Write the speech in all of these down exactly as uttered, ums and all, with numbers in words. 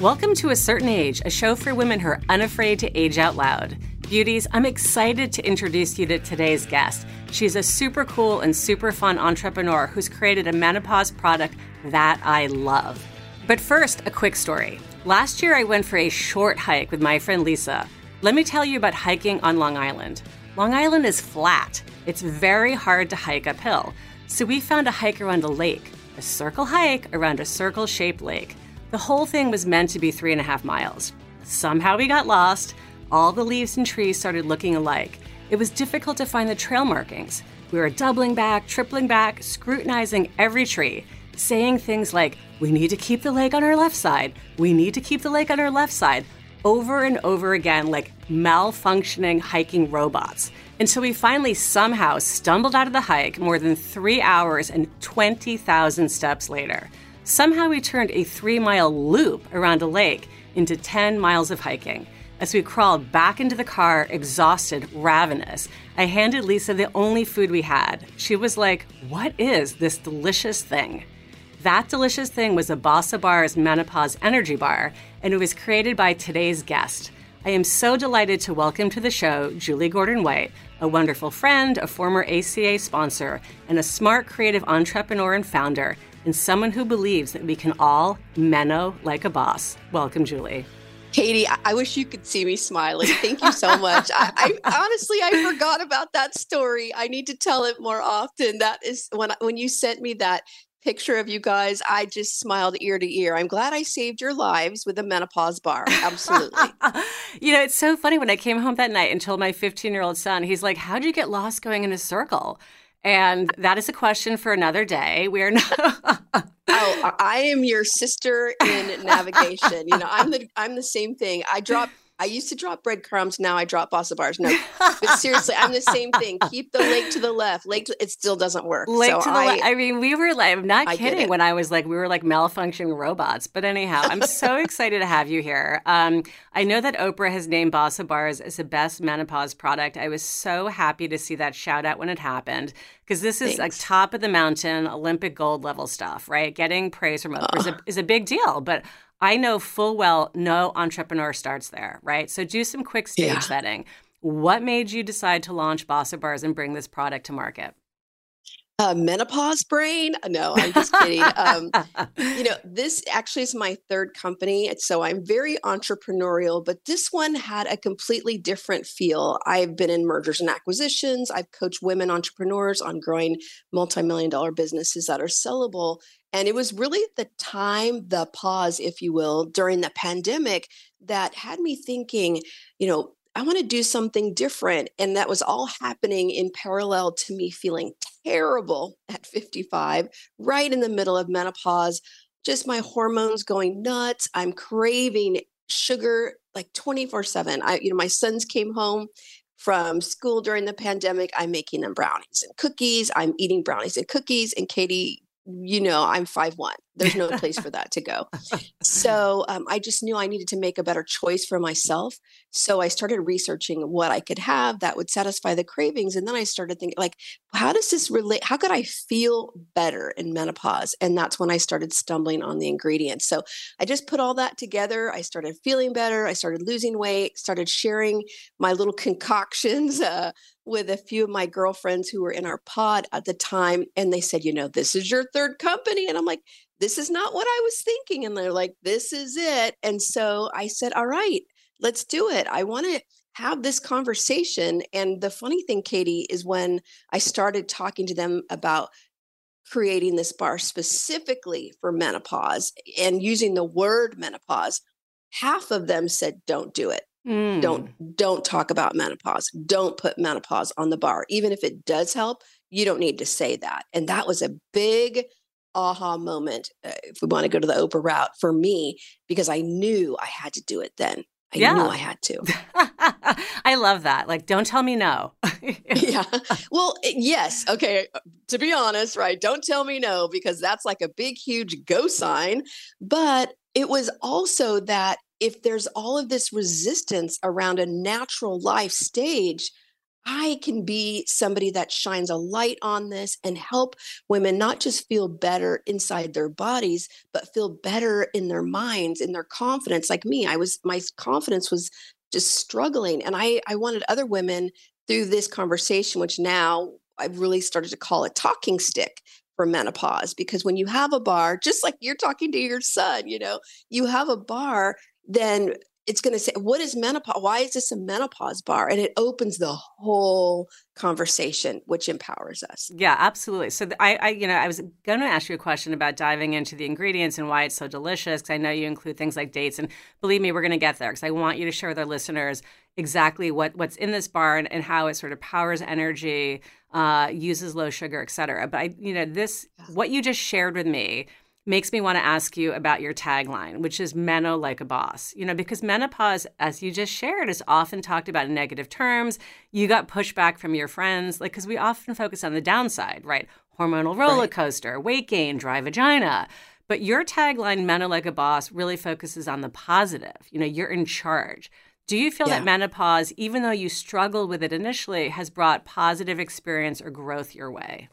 Welcome to A Certain Age, a show for women who are unafraid to age out loud. Beauties, I'm excited to introduce you to today's guest. She's a super cool and super fun entrepreneur who's created a menopause product that I love. But first, a quick story. Last year, I went for a short hike with my friend Lisa. Let me tell you about hiking on Long Island. Long Island is flat. It's very hard to hike uphill. So we found a hike around a lake, a circle hike around a circle-shaped lake. The whole thing was meant to be three and a half miles. Somehow we got lost. All the leaves and trees started looking alike. It was difficult to find the trail markings. We were doubling back, tripling back, scrutinizing every tree, saying things like, we need to keep the lake on our left side. We need to keep the lake on our left side, over and over again like malfunctioning hiking robots. Until we finally somehow stumbled out of the hike more than three hours and twenty thousand steps later. Somehow we turned a three-mile loop around a lake into ten miles of hiking. As we crawled back into the car, exhausted, ravenous, I handed Lisa the only food we had. She was like, what is this delicious thing? That delicious thing was a Bossa Bar's Menopause Energy Bar, and it was created by today's guest. I am so delighted to welcome to the show Julie Gordon-White, a wonderful friend, a former A C A sponsor, and a smart creative entrepreneur and founder, and someone who believes that we can all meno like a boss. Welcome, Julie. Katie, I wish you could see me smiling. Thank you so much. I, I honestly, I forgot about that story. I need to tell it more often. That is when when you sent me that picture of you guys, I just smiled ear to ear. I'm glad I saved your lives with a menopause bar. Absolutely. You know, it's so funny when I came home that night and told my fifteen-year-old son, he's like, how'd you get lost going in a circle? And that is a question for another day. We are not. Oh, I am your sister in navigation. You know, I'm the I'm the same thing. I drop. I used to drop breadcrumbs. Now I drop Bossa Bars. No, but seriously, I'm the same thing. Keep the lake to the left. Lake, to, it still doesn't work. Lake so to the I, left. I mean, we were like, I'm not I kidding when I was like, we were like malfunctioning robots. But anyhow, I'm so excited to have you here. Um, I know that Oprah has named Bossa Bars as the best menopause product. I was so happy to see that shout out when it happened, because this is Thanks. like top of the mountain, Olympic gold level stuff, right? Getting praise from Oprah uh. is, a, is a big deal. But I know full well no entrepreneur starts there, right? So do some quick stage yeah. setting. What made you decide to launch Bossa Bars and bring this product to market? Uh, menopause brain? No, I'm just kidding. um, you know, this actually is my third company. So I'm very entrepreneurial, but this one had a completely different feel. I've been in mergers and acquisitions. I've coached women entrepreneurs on growing multi-million dollar businesses that are sellable. And it was really the time, the pause, if you will, during the pandemic that had me thinking, you know, I want to do something different. And that was all happening in parallel to me feeling terrible at fifty-five, right in the middle of menopause, just my hormones going nuts. I'm craving sugar like twenty-four seven. I, you know, my sons came home from school during the pandemic. I'm making them brownies and cookies. I'm eating brownies and cookies. And Katie, you know, I'm five one. There's no place for that to go. So um, I just knew I needed to make a better choice for myself. So I started researching what I could have that would satisfy the cravings. And then I started thinking, like, how does this relate? How could I feel better in menopause? And that's when I started stumbling on the ingredients. So I just put all that together. I started feeling better. I started losing weight, started sharing my little concoctions uh, with a few of my girlfriends who were in our pod at the time. And they said, you know, this is your third company. And I'm like, this is not what I was thinking. And they're like, this is it. And so I said, all right, let's do it. I want to have this conversation. And the funny thing, Katie, is when I started talking to them about creating this bar specifically for menopause and using the word menopause, half of them said, don't do it. Mm. Don't, don't talk about menopause. Don't put menopause on the bar. Even if it does help, you don't need to say that. And that was a big aha moment, uh, if we want to go to the Oprah route, for me, because I knew I had to do it then. I yeah. knew I had to. I love that. Like, don't tell me no. Yeah. Well, yes. Okay. To be honest, right? Don't tell me no, because that's like a big, huge go sign. But it was also that if there's all of this resistance around a natural life stage, I can be somebody that shines a light on this and help women not just feel better inside their bodies, but feel better in their minds, in their confidence. Like me, I was, my confidence was just struggling. And I, I wanted other women through this conversation, which now I've really started to call a talking stick for menopause, because when you have a bar, just like you're talking to your son, you know, you have a bar, then it's going to say, what is menopause? Why is this a menopause bar? And it opens the whole conversation, which empowers us. Yeah, absolutely. So th- I, I, you know, I was going to ask you a question about diving into the ingredients and why it's so delicious, because I know you include things like dates, and believe me, we're going to get there, because I want you to share with our listeners exactly what, what's in this bar and, and how it sort of powers energy, uh, uses low sugar, et cetera. But I, you know, this, what you just shared with me makes me want to ask you about your tagline, which is "Meno like a boss." You know, because menopause, as you just shared, is often talked about in negative terms. You got pushback from your friends, like, because we often focus on the downside, right? Hormonal roller Right. coaster, weight gain, dry vagina. But your tagline, "Meno like a boss," really focuses on the positive. You know, you're in charge. Do you feel Yeah. that menopause, even though you struggled with it initially, has brought positive experience or growth your way?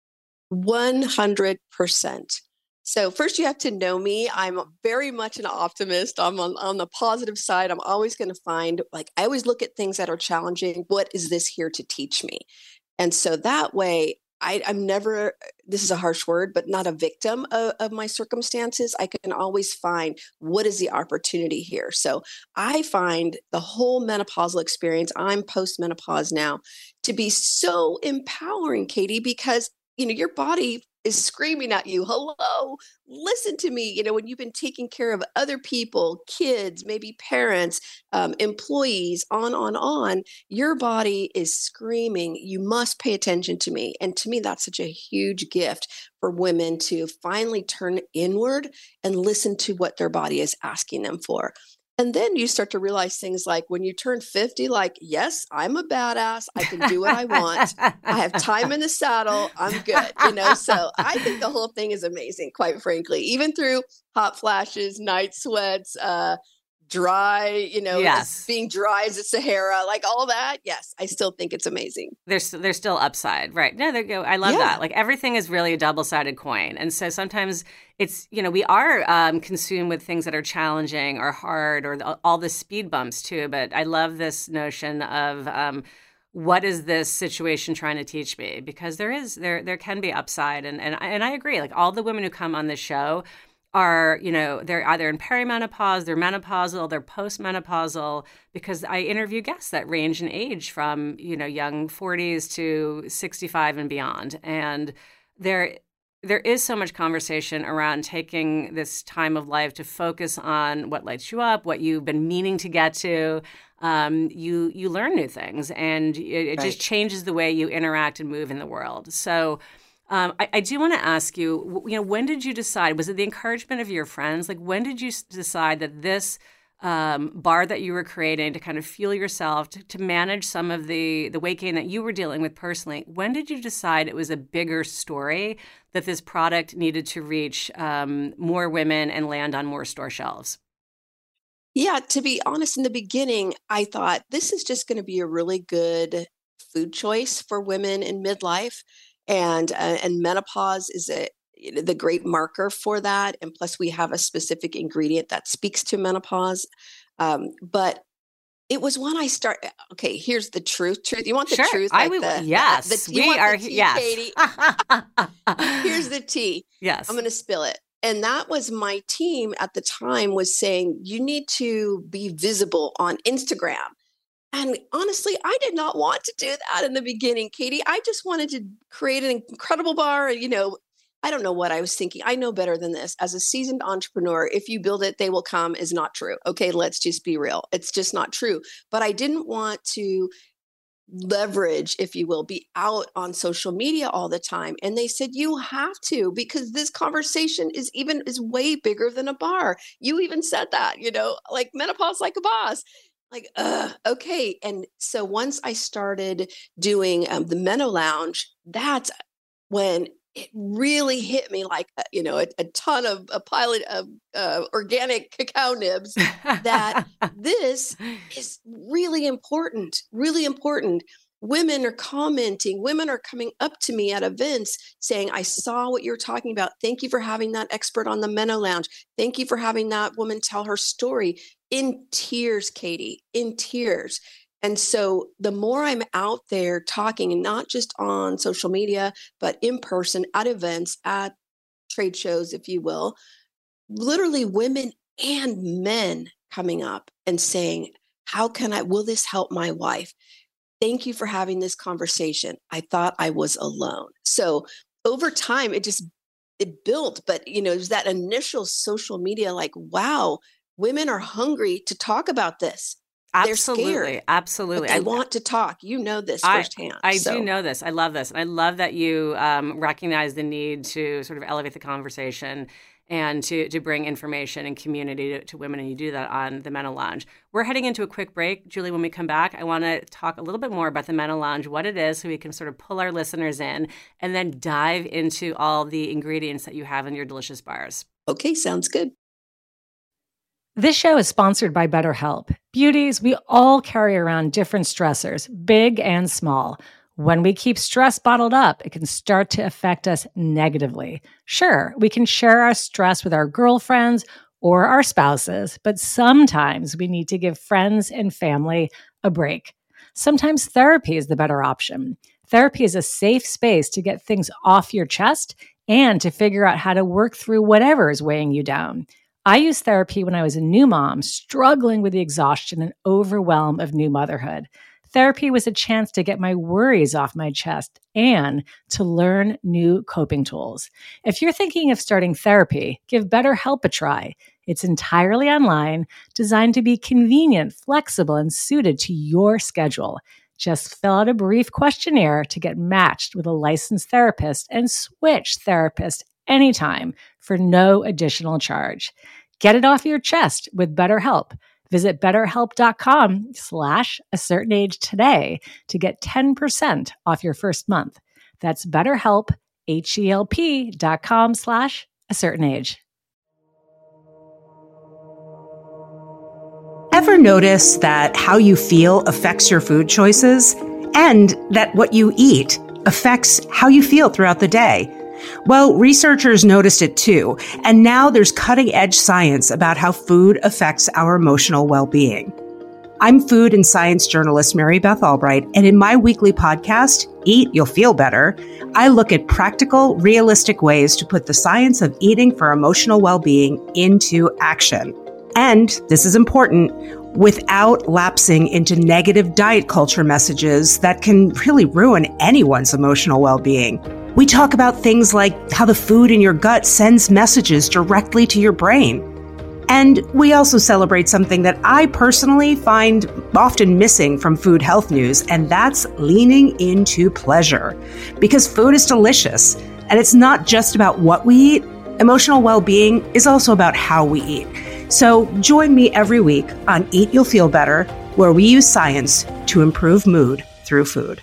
one hundred percent. So first you have to know me. I'm very much an optimist. I'm on, on the positive side. I'm always going to find, like, I always look at things that are challenging. What is this here to teach me? And so that way, I, I'm never, this is a harsh word, but not a victim of, of my circumstances. I can always find, what is the opportunity here? So I find the whole menopausal experience, I'm post-menopause now, to be so empowering, Katie, because you know your body is screaming at you, hello, listen to me. You know, when you've been taking care of other people, kids, maybe parents, um, employees, on, on, on, your body is screaming, you must pay attention to me. And to me, that's such a huge gift for women to finally turn inward and listen to what their body is asking them for. And then you start to realize things like when you turn fifty, like, yes, I'm a badass. I can do what I want. I have time in the saddle. I'm good. You know, so I think the whole thing is amazing, quite frankly, even through hot flashes, night sweats, uh, dry, you know, Yes. being dry as the Sahara, like all that. Yes, I still think it's amazing. There's there's still upside, right? No, there you go. I love Yeah. that. Like, everything is really a double-sided coin, and so sometimes it's, you know, we are um, consumed with things that are challenging or hard, or the, all the speed bumps too. But I love this notion of um, what is this situation trying to teach me? Because there is there there can be upside, and and I- and I agree. Like, all the women who come on this show are, you know, they're either in perimenopause, they're menopausal, they're postmenopausal, because I interview guests that range in age from, you know, young forties to sixty-five and beyond. And there there is so much conversation around taking this time of life to focus on what lights you up, what you've been meaning to get to. Um, you you learn new things, and it, it Right. just changes the way you interact and move in the world. So Um, I, I do want to ask you, w- you know, when did you decide? Was it the encouragement of your friends? Like, when did you s- decide that this um, bar that you were creating to kind of fuel yourself, to, to manage some of the the weight gain that you were dealing with personally? When did you decide it was a bigger story, that this product needed to reach um, more women and land on more store shelves? Yeah, to be honest, in the beginning, I thought this is just going to be a really good food choice for women in midlife, and uh, and menopause is a you know, the great marker for that. And plus, we have a specific ingredient that speaks to menopause. Um, but it was when I start. Okay, here's the truth. Truth. You want the Sure, truth, I like will. the the, Yes, the you we want are. the tea, Yes, Katie. Here's the tea. I'm yes. going to spill it. And that was my team at the time was saying, you need to be visible on Instagram. And honestly, I did not want to do that in the beginning, Katie. I just wanted to create an incredible bar. You know, I don't know what I was thinking. I know better than this. As a seasoned entrepreneur, if you build it, they will come is not true. Okay, let's just be real. It's just not true. But I didn't want to leverage, if you will, be out on social media all the time. And they said, you have to, because this conversation is even is way bigger than a bar. You even said that, you know, like menopause like a boss. Like, uh, okay. And so once I started doing um, the Meno Lounge, that's when it really hit me like, uh, you know, a, a ton of a pilot of uh, organic cacao nibs that this is really important, really important. women are commenting, women are coming up to me at events saying, I saw what you're talking about. Thank you for having that expert on the Meno Lounge. Thank you for having that woman tell her story. In tears, Katie, in tears. And so the more I'm out there talking, and not just on social media, but in person, at events, at trade shows, if you will, literally women and men coming up and saying, how can I, will this help my wife? Thank you for having this conversation. I thought I was alone. So over time, it just, it built, but you know, it was that initial social media, like, wow, women are hungry to talk about this. Absolutely. They're scared, Absolutely. But they I want to talk. You know this I, firsthand. I so. do know this. I love this. And I love that you um, recognize the need to sort of elevate the conversation and to, to bring information and community to, to women. And you do that on the Meno Lounge. We're heading into a quick break. Julie, when we come back, I want to talk a little bit more about the Meno Lounge, what it is, so we can sort of pull our listeners in and then dive into all the ingredients that you have in your delicious bars. Okay, sounds good. This show is sponsored by BetterHelp. Beauties, we all carry around different stressors, big and small. When we keep stress bottled up, it can start to affect us negatively. Sure, we can share our stress with our girlfriends or our spouses, but sometimes we need to give friends and family a break. Sometimes therapy is the better option. Therapy is a safe space to get things off your chest and to figure out how to work through whatever is weighing you down. I used therapy when I was a new mom, struggling with the exhaustion and overwhelm of new motherhood. Therapy was a chance to get my worries off my chest and to learn new coping tools. If you're thinking of starting therapy, give BetterHelp a try. It's entirely online, designed to be convenient, flexible, and suited to your schedule. Just fill out a brief questionnaire to get matched with a licensed therapist and switch therapists anytime for no additional charge. Get it off your chest with BetterHelp. Visit betterhelp.com slash a certain age today to get ten percent off your first month. That's BetterHelp, H-E-L-P dot com slash a certain age. Ever notice that how you feel affects your food choices and that what you eat affects how you feel throughout the day? Well, researchers noticed it too, and now there's cutting-edge science about how food affects our emotional well-being. I'm food and science journalist Mary Beth Albright, and in my weekly podcast, Eat, You'll Feel Better, I look at practical, realistic ways to put the science of eating for emotional well-being into action. And, this is important, without lapsing into negative diet culture messages that can really ruin anyone's emotional well-being. We talk about things like how the food in your gut sends messages directly to your brain. And we also celebrate something that I personally find often missing from food health news, and that's leaning into pleasure. Because food is delicious, and it's not just about what we eat. Emotional well-being is also about how we eat. So join me every week on Eat, You'll Feel Better, where we use science to improve mood through food.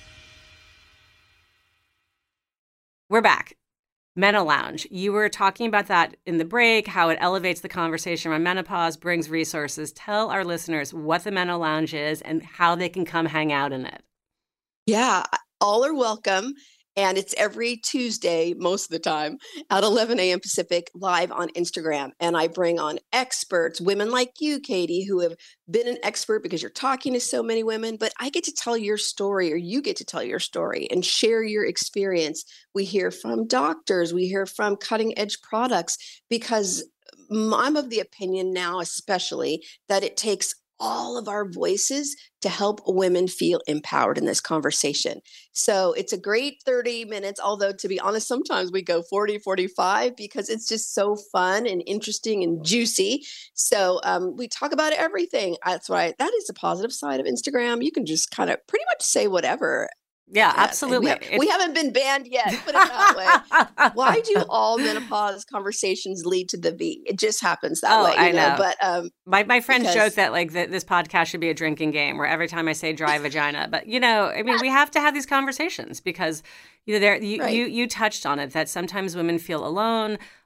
We're back. Meno Lounge. You were talking about that in the break, how it elevates the conversation around menopause, brings resources. Tell our listeners what the Meno Lounge is and how they can come hang out in it. Yeah, all are welcome. And it's every Tuesday, most of the time, at eleven a.m. Pacific, live on Instagram. And I bring on experts, women like you, Katie, who have been an expert because you're talking to so many women. But I get to tell your story, or you get to tell your story and share your experience. We hear from doctors. We hear from cutting edge products, because I'm of the opinion now, especially, that it takes all of our voices to help women feel empowered in this conversation. So it's a great thirty minutes, although to be honest, sometimes we go forty, forty-five because it's just so fun and interesting and juicy. So um, we talk about everything. That's why that is the positive side of Instagram. You can just kind of pretty much say whatever. Yeah, absolutely. We, have, we haven't been banned yet, put it that way. Why do all menopause conversations lead to the V? It just happens that oh, way. You I know? know. But um, my my friends because... joke that like the, this podcast should be a drinking game where every time I say dry vagina, but you know, I mean, we have to have these conversations because you know, there you, right. you you touched on it that sometimes women feel alone.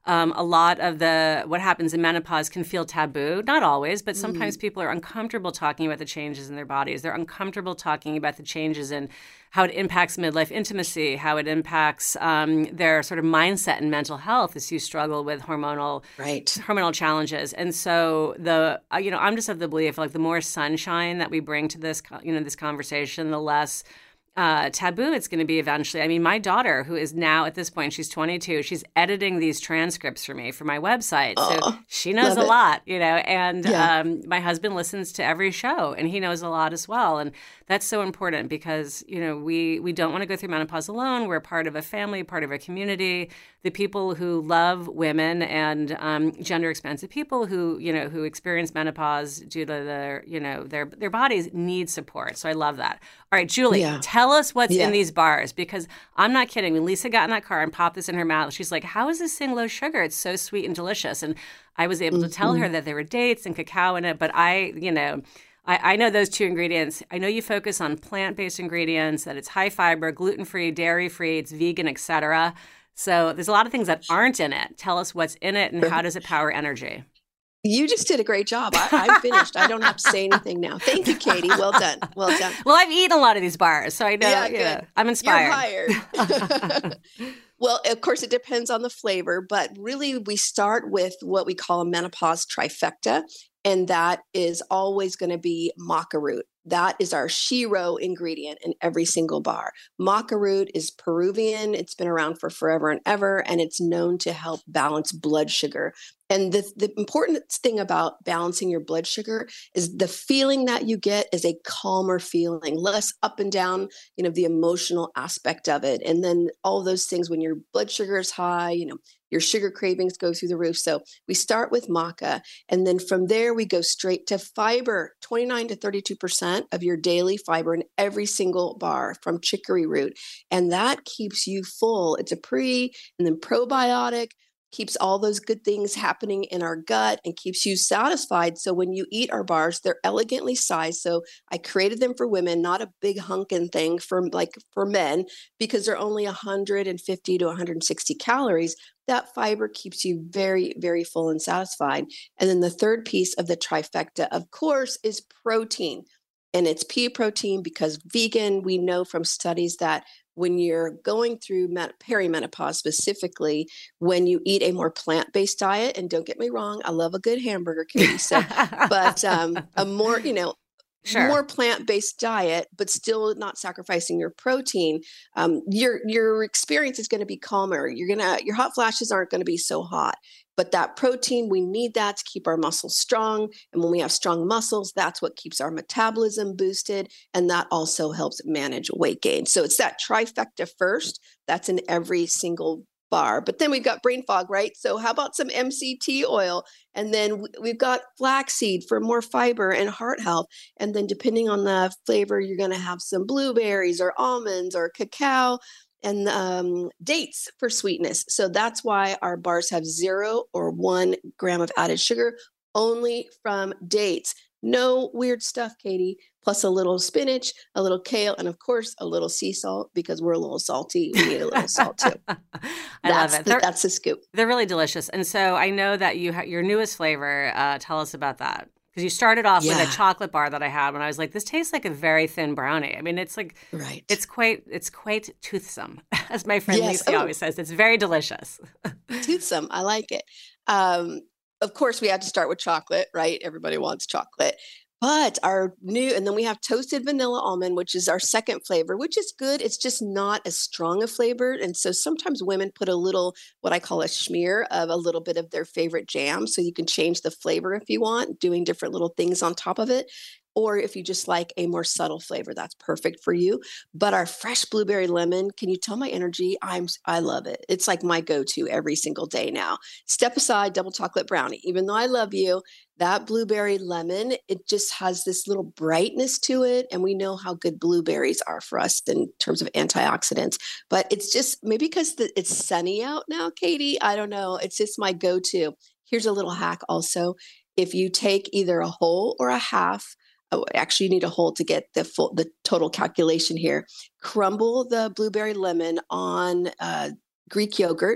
Um, a lot of the what happens in menopause can feel taboo. Not always, but sometimes mm. people are uncomfortable talking about the changes in their bodies. They're uncomfortable talking about the changes in how it impacts midlife intimacy, how it impacts um, their sort of mindset and mental health as you struggle with hormonal right. hormonal challenges. And so the uh, you know I'm just of the belief like the more sunshine that we bring to this you know this conversation, the less Uh, taboo it's going to be eventually. I mean, my daughter, who is now at this point, she's twenty-two, she's editing these transcripts for me for my website. Oh, so she knows a it. lot, you know, and yeah. um, my husband listens to every show and he knows a lot as well. And that's so important because, you know, we, we don't want to go through menopause alone. We're part of a family, part of a community. The people who love women and um, gender expansive people who, you know, who experience menopause due to their, you know, their, their bodies need support. So I love that. All right, Julie, yeah. tell us what's yeah. in these bars because I'm not kidding. When Lisa got in that car and popped this in her mouth, she's like, how is this thing low sugar? It's so sweet and delicious. And I was able mm-hmm. to tell her that there were dates and cacao in it. But I, you know, I, I know those two ingredients. I know you focus on plant-based ingredients, that it's high fiber, gluten-free, dairy-free, it's vegan, et cetera. So there's a lot of things that aren't in it. Tell us what's in it and how does it power energy? You just did a great job. I, I'm finished. I don't have to say anything now. Thank you, Katie. Well done. Well done. Well, I've eaten a lot of these bars, so I know, yeah, you know I'm inspired. You're hired. Well, of course, it depends on the flavor, but really we start with what we call a menopause trifecta, and that is always going to be maca root. That is our shiro ingredient in every single bar. Maca root is Peruvian. It's been around for forever and ever, and it's known to help balance blood sugar. And the, the important thing about balancing your blood sugar is the feeling that you get is a calmer feeling, less up and down, you know, the emotional aspect of it. And then all those things when your blood sugar is high, you know, your sugar cravings go through the roof. So we start with maca, and then from there we go straight to fiber, twenty-nine to thirty-two percent of your daily fiber in every single bar from chicory root. And that keeps you full. It's a pre and then probiotic, keeps all those good things happening in our gut and keeps you satisfied. So when you eat our bars, they're elegantly sized. So I created them for women, not a big hunkin' thing for like for men, because they're only one hundred fifty to one hundred sixty calories. That fiber keeps you very, very full and satisfied. And then the third piece of the trifecta, of course, is protein. And it's pea protein because vegan, we know from studies that when you're going through perimenopause specifically, when you eat a more plant-based diet, and don't get me wrong, I love a good hamburger, Katie, so, but um, a more, you know, Sure. more plant-based diet, but still not sacrificing your protein, um, your your experience is going to be calmer. You're gonna your hot flashes aren't going to be so hot. But that protein, we need that to keep our muscles strong. And when we have strong muscles, that's what keeps our metabolism boosted. And that also helps manage weight gain. So it's that trifecta first. That's in every single bar. But then we've got brain fog, right? So how about some M C T oil? And then we've got flaxseed for more fiber and heart health. And then depending on the flavor, you're going to have some blueberries or almonds or cacao and um, dates for sweetness. So that's why our bars have zero or one gram of added sugar, only from dates. No weird stuff, Katie, plus a little spinach, a little kale, and of course, a little sea salt because we're a little salty. We need a little salt too. I that's love it. The, that's the scoop. They're really delicious. And so I know that you ha- your newest flavor, uh, tell us about that. Because you started off yeah. with a chocolate bar that I had when I was like, this tastes like a very thin brownie. I mean, it's like, right. it's quite, it's quite toothsome, as my friend yes. Lisa oh. always says. It's very delicious. Toothsome. I like it. Um, Of course, we had to start with chocolate, right? Everybody wants chocolate. But our new, and then we have toasted vanilla almond, which is our second flavor, which is good. It's just not as strong a flavor. And so sometimes women put a little, what I call a schmear of a little bit of their favorite jam. So you can change the flavor if you want, doing different little things on top of it. Or if you just like a more subtle flavor, that's perfect for you. But our fresh blueberry lemon, can you tell my energy? I'm, I love it. It's like my go-to every single day now. Step aside, double chocolate brownie. Even though I love you, that blueberry lemon, it just has this little brightness to it. And we know how good blueberries are for us in terms of antioxidants. But it's just maybe because the, it's sunny out now, Katie. I don't know. It's just my go-to. Here's a little hack also. If you take either a whole or a half, oh, actually, you need a whole to get the full, the total calculation here. Crumble the blueberry lemon on uh, Greek yogurt,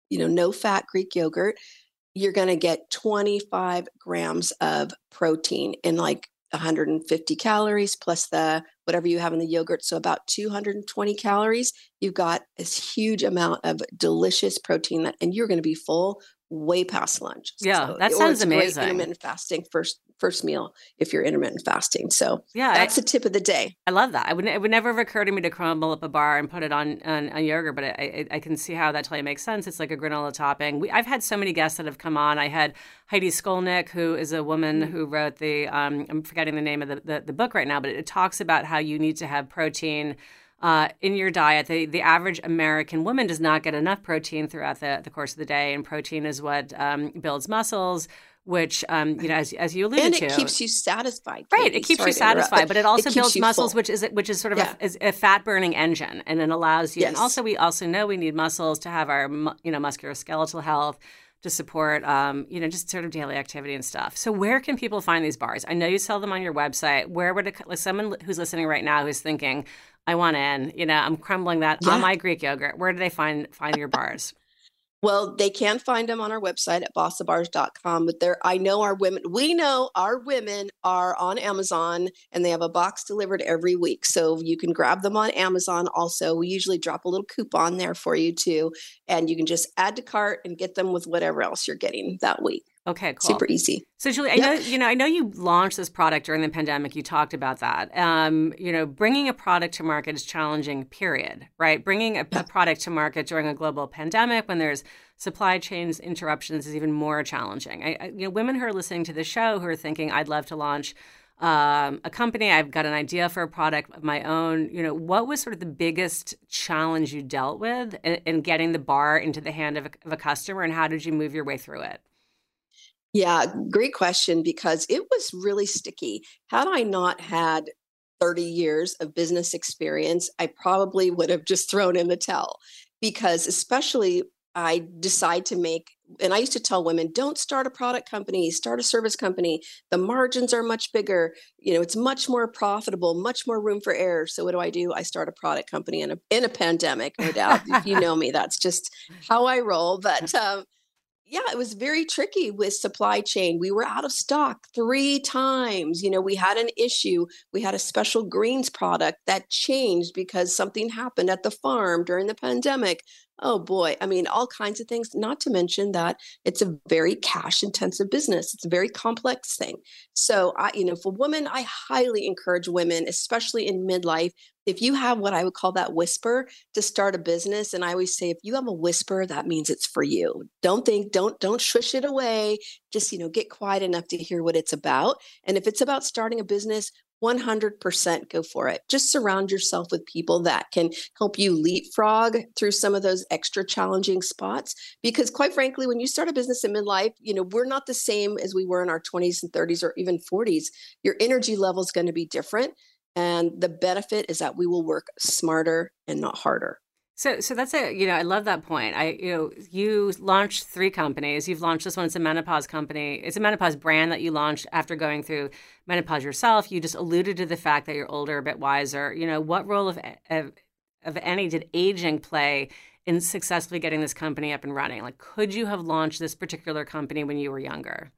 you know, no fat Greek yogurt, you're going to get twenty-five grams of protein and like one hundred fifty calories plus the whatever you have in the yogurt. So about two hundred twenty calories. You've got this huge amount of delicious protein that, and you're going to be full way past lunch. Yeah, so, that sounds amazing. Intermittent fasting first first meal if you're intermittent fasting. So yeah, that's I, the tip of the day. I love that. I would it would never have occurred to me to crumble up a bar and put it on on a yogurt, but I, I, I can see how that totally makes sense. It's like a granola topping. We, I've had so many guests that have come on. I had Heidi Skolnick, who is a woman mm-hmm. who wrote the um, I'm forgetting the name of the, the the book right now, but it, it talks about how you need to have protein Uh, in your diet. The, the average American woman does not get enough protein throughout the, the course of the day, and protein is what um, builds muscles, which, um, you know, as, as you alluded and to. And it keeps you satisfied. Katie. Right. It keeps Sorry you satisfied, but it also it builds muscles, full. which is which is sort of yeah. a, is a fat-burning engine, and it allows you. Yes. And also, we also know we need muscles to have our, you know, musculoskeletal health, to support, um, you know, just sort of daily activity and stuff. So where can people find these bars? I know you sell them on your website. Where would it, like someone who's listening right now who's thinking, I want in, you know, I'm crumbling that yeah. on my Greek yogurt. Where do they find find your bars? Well, they can find them on our website at bossa bars dot com. But there, I know our women, we know our women are on Amazon and they have a box delivered every week. So you can grab them on Amazon. Also, we usually drop a little coupon there for you too. And you can just add to cart and get them with whatever else you're getting that week. Okay, cool. Super easy. So, Julie, I yep. know you know. I know you launched this product during the pandemic. You talked about that. Um, you know, bringing a product to market is challenging. Period. Right? Bringing a, a product to market during a global pandemic, when there's supply chains interruptions, is even more challenging. I, I, you know, women who are listening to the show who are thinking, "I'd love to launch um, a company. I've got an idea for a product of my own." You know, what was sort of the biggest challenge you dealt with in, in getting the bar into the hand of a, of a customer, and how did you move your way through it? Yeah, great question, because it was really sticky. Had I not had thirty years of business experience, I probably would have just thrown in the towel, because especially I decide to make, and I used to tell women, don't start a product company, start a service company. The margins are much bigger. You know, it's much more profitable, much more room for error. So what do I do? I start a product company in a, in a pandemic, no doubt. If you know me, that's just how I roll. But, um, yeah, it was very tricky with supply chain. We were out of stock three times. You know, we had an issue. We had a special greens product that changed because something happened at the farm during the pandemic. Oh boy. I mean, all kinds of things, not to mention that it's a very cash intensive business. It's a very complex thing. So I, you know, for women, I highly encourage women, especially in midlife, if you have what I would call that whisper, to start a business. And I always say, if you have a whisper, that means it's for you. Don't think, don't, don't shush it away. Just, you know, get quiet enough to hear what it's about. And if it's about starting a business, one hundred percent go for it. Just surround yourself with people that can help you leapfrog through some of those extra challenging spots. Because quite frankly, when you start a business in midlife, you know, we're not the same as we were in our twenties and thirties or even forties. Your energy level is going to be different. And the benefit is that we will work smarter and not harder. So, so that's a, you know, I love that point. I, you know, you launched three companies. You've launched this one. It's a menopause company. It's a menopause brand that you launched after going through menopause yourself. You just alluded to the fact that you're older, a bit wiser. You know, what role of, of, of any did aging play in successfully getting this company up and running? Like, could you have launched this particular company when you were younger?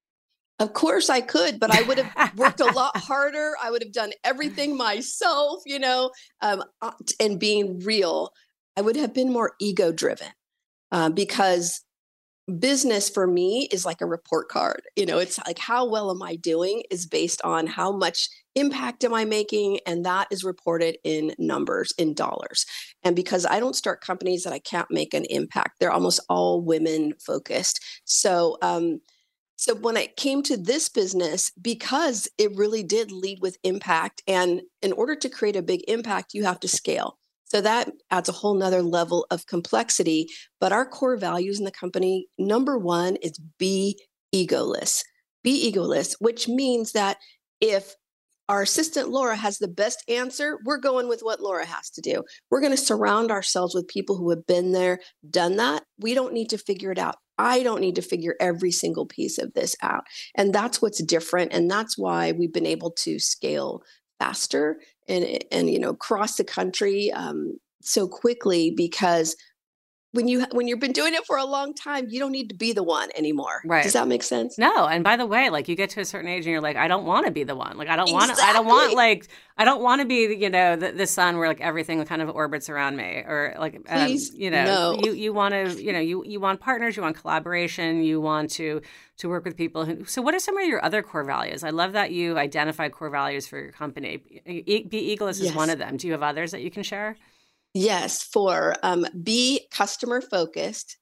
Of course I could, but I would have worked a lot harder. I would have done everything myself, you know, um, and being real, I would have been more ego driven uh, because business for me is like a report card. You know, it's like, how well am I doing is based on how much impact am I making? And that is reported in numbers, in dollars. And because I don't start companies that I can't make an impact, they're almost all women focused. So, um, So when it came to this business, because it really did lead with impact, and in order to create a big impact, you have to scale. So that adds a whole nother level of complexity. But our core values in the company, number one is be egoless. Be egoless, which means that if our assistant Laura has the best answer, we're going with what Laura has to do. We're going to surround ourselves with people who have been there, done that. We don't need to figure it out. I don't need to figure every single piece of this out. And that's what's different. And that's why we've been able to scale faster and, and you know, cross the country um, so quickly, because when you when you've been doing it for a long time, you don't need to be the one anymore. Right. Does that make sense? No. And by the way, like you get to a certain age and you're like, I don't want to be the one. Like I don't want to, Exactly. I don't want like, I don't want to be, you know, the, the sun where like everything kind of orbits around me or like, um, Please, you know, no. you, you want to, you know, you, you want partners, you want collaboration, you want to, to work with people. Who, so what are some of your other core values? I love that you identified core values for your company. E- Be Eagleless Yes. is one of them. Do you have others that you can share? Yes, for um, be customer focused,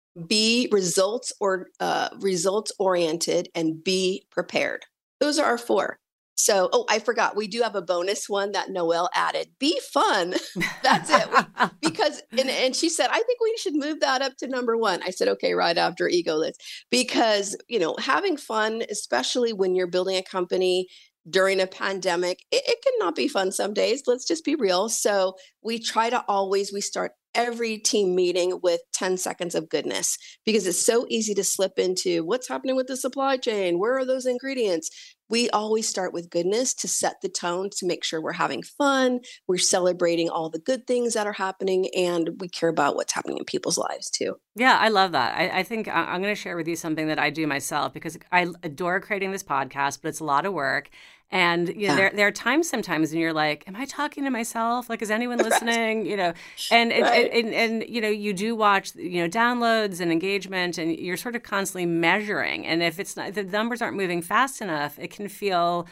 be results or uh, results oriented, and be prepared. Those are our four. So, oh, I forgot. We do have a bonus one that Noelle added. Be fun. That's it. We, because and, and she said, I think we should move that up to number one. I said, okay, right after Egoless, because you know, having fun, especially when you're building a company during a pandemic, it, it cannot be fun some days. Let's just be real. So we try to always, we start every team meeting with ten seconds of goodness because it's so easy to slip into what's happening with the supply chain. Where are those ingredients? We always start with goodness to set the tone, to make sure we're having fun. We're celebrating all the good things that are happening, and we care about what's happening in people's lives too. Yeah, I love that. I, I think I- I'm going to share with you something that I do myself because I adore creating this podcast, but it's a lot of work. And you know, Yeah. there there are times sometimes when you're like, "Am I talking to myself? Like, is anyone listening?" You know, and and, Right. and, and and you know, you do watch you know downloads and engagement, and you're sort of constantly measuring. And if it's not, the numbers aren't moving fast enough, it can feel,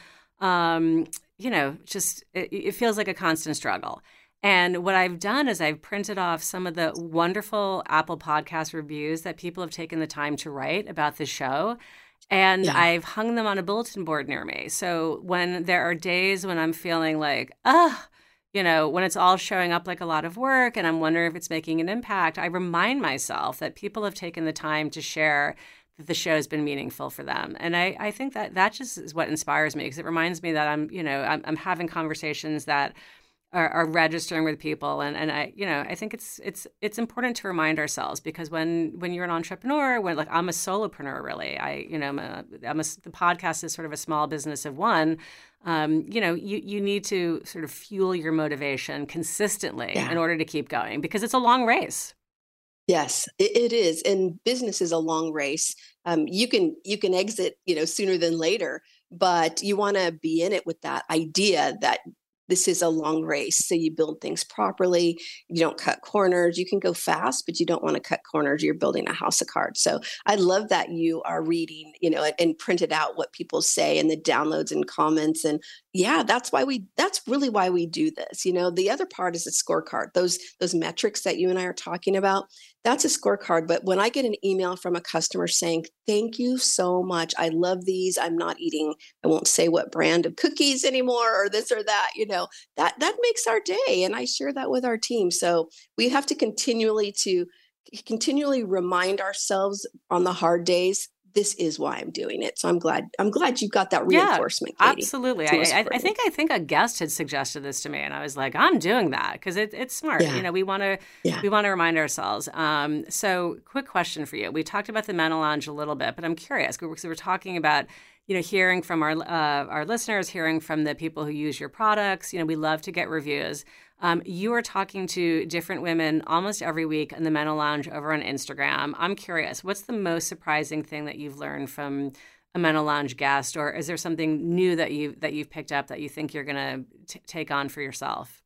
um, you know, just it, it feels like a constant struggle. And what I've done is I've printed off some of the wonderful Apple Podcast reviews that people have taken the time to write about the show. And Yeah. I've hung them on a bulletin board near me. So when there are days when I'm feeling like, ah, you know, when it's all showing up like a lot of work and I'm wondering if it's making an impact, I remind myself that people have taken the time to share that the show has been meaningful for them. And I, I think that that just is what inspires me because it reminds me that I'm, you know, I'm, I'm having conversations that Are, are registering with people, and, and I, you know, I think it's it's it's important to remind ourselves because when when you're an entrepreneur, when like I'm a solopreneur, really, I, you know, I'm a, I'm a, the podcast is sort of a small business of one. Um, you know, you you need to sort of fuel your motivation consistently Yeah. in order to keep going because it's a long race. Yes, it, it is. And business is a long race. Um, you can you can exit, you know, sooner than later, but you want to be in it with that idea that this is a long race. So you build things properly. You don't cut corners. You can go fast, but you don't want to cut corners. You're building a house of cards. So I love that you are reading, you know, and, and printed out what people say and the downloads and comments. And yeah, that's why we, that's really why we do this. You know, the other part is a scorecard. Those, those metrics that you and I are talking about, that's a scorecard. But when I get an email from a customer saying, thank you so much, I love these, I'm not eating, I won't say what brand of cookies anymore or this or that, you know, that, that makes our day. And I share that with our team. So we have to continually to continually remind ourselves on the hard days, this is why I'm doing it. So I'm glad, I'm glad you got that Yeah, reinforcement, Katie. absolutely. It's I, most I, I important. think I think a guest had suggested this to me, and I was like, I'm doing that because it, it's smart. Yeah. You know, we want to Yeah. we want to remind ourselves. Um, so, quick question for you. We talked about the Mental Lounge a little bit, but I'm curious because we're talking about you know hearing from our uh, our listeners, hearing from the people who use your products. You know, we love to get reviews. Um, you are talking to different women almost every week in the Mental Lounge over on Instagram. I'm curious, what's the most surprising thing that you've learned from a Mental Lounge guest, or is there something new that you that you've picked up that you think you're going to take on for yourself?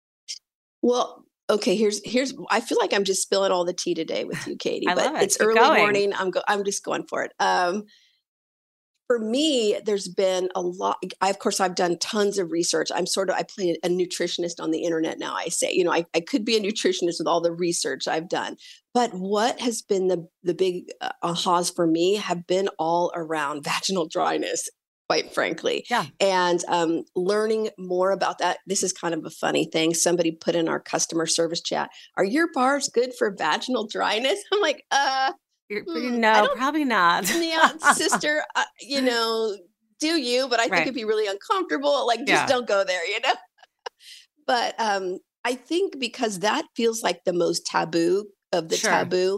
Well, okay, here's here's I feel like I'm just spilling all the tea today with you, Katie. I but love it. It's Keep early going. morning. I'm go, I'm just going for it. Um, for me, there's been a lot. I, of course, I've done tons of research. I'm sort of I play a nutritionist on the internet now. I say, you know, I, I could be a nutritionist with all the research I've done. But what has been the the big uh, ahas for me have been all around vaginal dryness, quite frankly. Yeah. And um, learning more about that. This is kind of a funny thing. Somebody put in our customer service chat, are your bars good for vaginal dryness? I'm like, uh, You're, Hmm, I no, don't- probably not. yeah, sister, uh, you know, do you, but I think Right. it'd be really uncomfortable. Like, just Yeah. don't go there, you know? But um, I think because that feels like the most taboo of the Sure. taboo,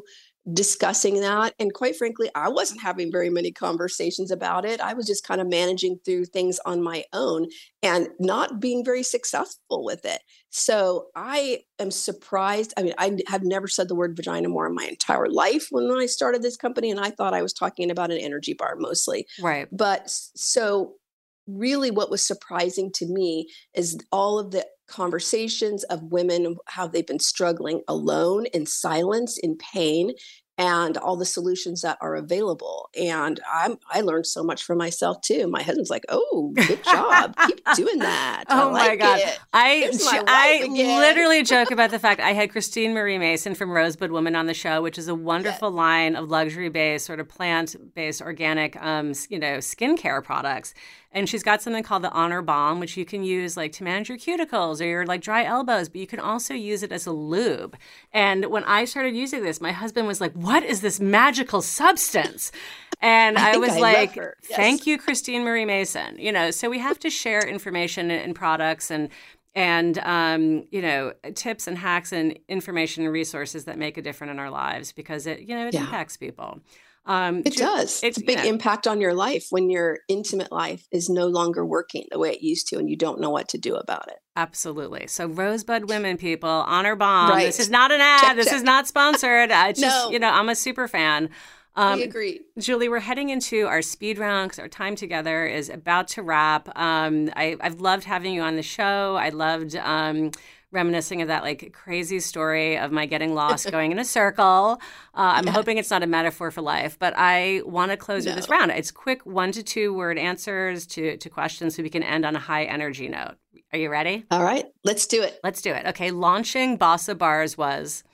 discussing that. And quite frankly, I wasn't having very many conversations about it. I was just kind of managing through things on my own and not being very successful with it. So I am surprised. I mean, I have never said the word vagina more in my entire life when I started this company. And I thought I was talking about an energy bar mostly. Right. But so really what was surprising to me is all of the conversations of women, how they've been struggling alone, in silence, in pain, and all the solutions that are available. And I'm, I learned so much for myself too. My husband's like, "Oh, good job. Keep doing that." Oh I my like God. it. I, my I again. literally joke about the fact I had Christine Marie Mason from Rosebud Woman on the show, which is a wonderful Yes. line of luxury-based, sort of plant-based, organic, um, you know, skincare products. And she's got something called the Honor Balm, which you can use like to manage your cuticles or your like dry elbows, but you can also use it as a lube. And when I started using this, my husband was like, "What is this magical substance?" And I, I, I think was I like, love her. Yes. "Thank you, Christine Marie Mason." You know, so we have to share information and, and products and and um, you know, tips and hacks and information and resources that make a difference in our lives because it, you know, it Yeah. impacts people. Um, It does. It's, it's a big you know, impact on your life when your intimate life is no longer working the way it used to and you don't know what to do about it. Absolutely. So Rosebud Women, people, Honor Balm. Right. This is not an ad. Check, this check. is not sponsored. I just, No. you know, I'm a super fan. Um, we agree. Julie, we're heading into our speed round because our time together is about to wrap. Um, I, I've loved having you on the show. I loved um, reminiscing of that like crazy story of my getting lost going in a circle. Uh, I'm Yeah. hoping it's not a metaphor for life, but I want to close with No. this round. It's quick one to two word answers to, to questions so we can end on a high energy note. Are you ready? All right, let's do it. Let's do it. Okay. Launching Bossa Bars was...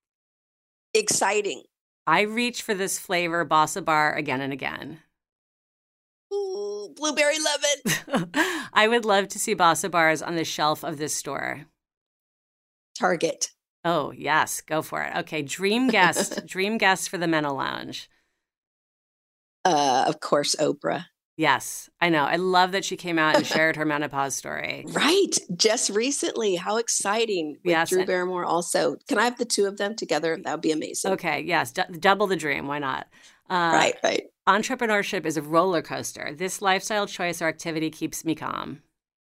Exciting. I reach for this flavor Bossa Bar again and again. Ooh, blueberry lemon. I would love to see Bossa Bars on the shelf of this store. Target. Oh, yes. Go for it. Okay. Dream guest. Dream guest for the Menno Lounge. Uh, of course, Oprah. Yes. I know. I love that she came out and shared her menopause story. Right. Just recently. How exciting. With Yes, Drew and- Barrymore also. Can I have the two of them together? That would be amazing. Okay. Yes. D- double the dream. Why not? Uh, Right, right. Entrepreneurship is a roller coaster. This lifestyle choice or activity keeps me calm.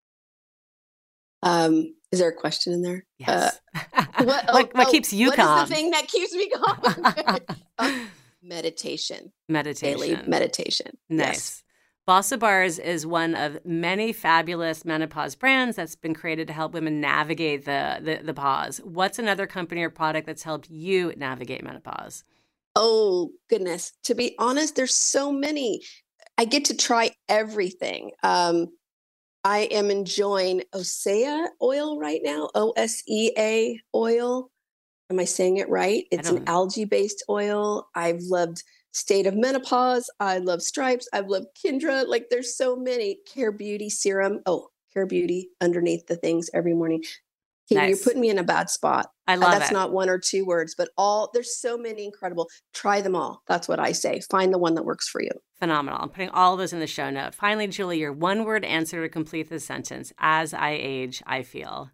Um, is there a question in there? Yes. Uh, what what, oh, what oh, keeps you what is calm? the thing that keeps me calm? Oh, meditation. Meditation. Daily meditation. Nice. Yes. Bossa Bars is one of many fabulous menopause brands that's been created to help women navigate the, the, the pause. What's another company or product that's helped you navigate menopause? Oh, goodness. To be honest, there's so many. I get to try everything. Um, I am enjoying Osea oil right now, O S E A oil. Am I saying it right? It's an don't- algae-based oil. I've loved State of Menopause. I love Stripes. I've loved Kendra. Like there's so many. Care Beauty serum. Oh, Care Beauty underneath the things every morning. Katie, Nice. you're putting me in a bad spot. I Uh, love That's it. not one or two words, but all there's so many incredible. Try them all. That's what I say. Find the one that works for you. Phenomenal. I'm putting all of those in the show note. Finally, Julie, your one word answer to complete this sentence. As I age, I feel.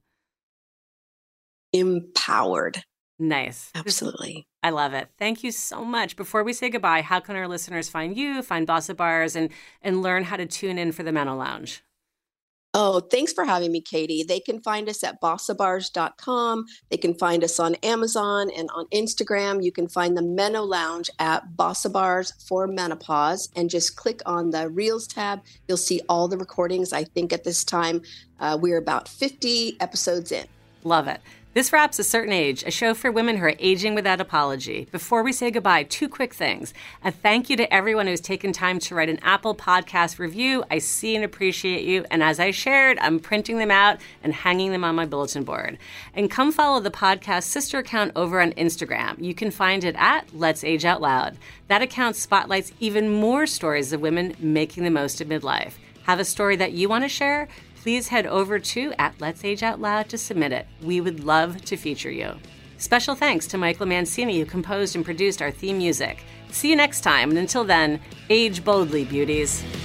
Empowered. Nice. Absolutely. I love it. Thank you so much. Before we say goodbye, how can our listeners find you, find Bossa Bars, and, and learn how to tune in for the Menno Lounge? Oh, thanks for having me, Katie. They can find us at bossa bars dot com. They can find us on Amazon and on Instagram. You can find the Menno Lounge at Bossa Bars for Menopause and just click on the Reels tab. You'll see all the recordings. I think at this time, uh, we're about fifty episodes in. Love it. This wraps A Certain Age, a show for women who are aging without apology. Before we say goodbye, two quick things. A thank you to everyone who's taken time to write an Apple Podcast review. I see and appreciate you. And as I shared, I'm printing them out and hanging them on my bulletin board. And come follow the podcast sister account over on Instagram. You can find it at Let's Age Out Loud. That account spotlights even more stories of women making the most of midlife. Have a story that you want to share? Please head over to at Let's Age Out Loud to submit it. We would love to feature you. Special thanks to Michael Mancini, who composed and produced our theme music. See you next time, and until then, age boldly, beauties.